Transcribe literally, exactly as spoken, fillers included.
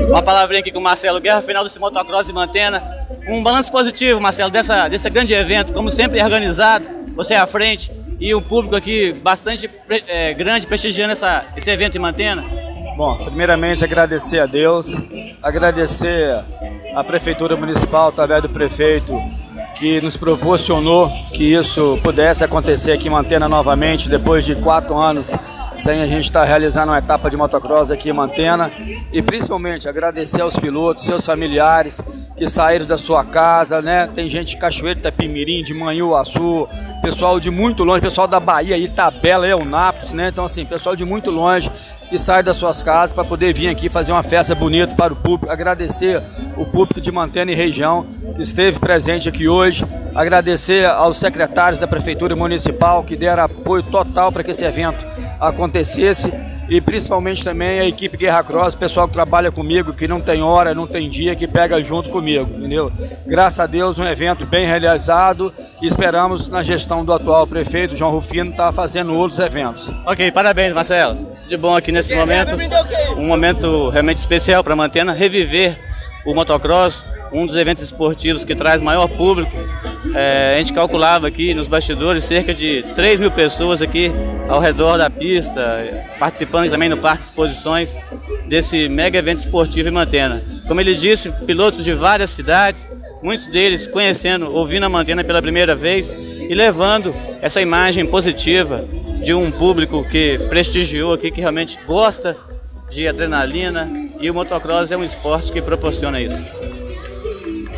uma palavrinha aqui com o Marcelo Guerra, final desse motocross de Mantena. Um balanço positivo, Marcelo, dessa, desse grande evento, como sempre organizado, você à frente e o público aqui bastante é, grande prestigiando essa, esse evento em Mantena. Bom, primeiramente agradecer a Deus, agradecer a Prefeitura Municipal, através do prefeito, que nos proporcionou que isso pudesse acontecer aqui em Mantena novamente, depois de quatro anos sem a gente estar realizando uma etapa de motocross aqui em Mantena. E principalmente agradecer aos pilotos, seus familiares que saíram da sua casa, né? Tem gente de Cachoeiro, Itapimirim, de Manhuaçu, pessoal de muito longe, pessoal da Bahia, Itabela, Eunápolis, né? Então assim, pessoal de muito longe que sai das suas casas para poder vir aqui fazer uma festa bonita para o público. Agradecer o público de Mantena e região que esteve presente aqui hoje. Agradecer aos secretários da Prefeitura Municipal que deram apoio total para que esse evento acontecesse. E principalmente também a equipe Guerra Cross, pessoal que trabalha comigo, que não tem hora, não tem dia, que pega junto comigo, entendeu? Graças a Deus, um evento bem realizado e esperamos, na gestão do atual prefeito, João Rufino, estar fazendo outros eventos. Ok, parabéns, Marcelo. De bom aqui nesse momento, um momento realmente especial para Mantena, reviver o motocross, um dos eventos esportivos que traz maior público. É, a gente calculava aqui nos bastidores cerca de três mil pessoas aqui ao redor da pista, participando também no Parque de Exposições desse mega evento esportivo em Mantena. Como ele disse, pilotos de várias cidades, muitos deles conhecendo, ouvindo a Mantena pela primeira vez e levando essa imagem positiva de um público que prestigiou aqui, que realmente gosta de adrenalina, e o motocross é um esporte que proporciona isso.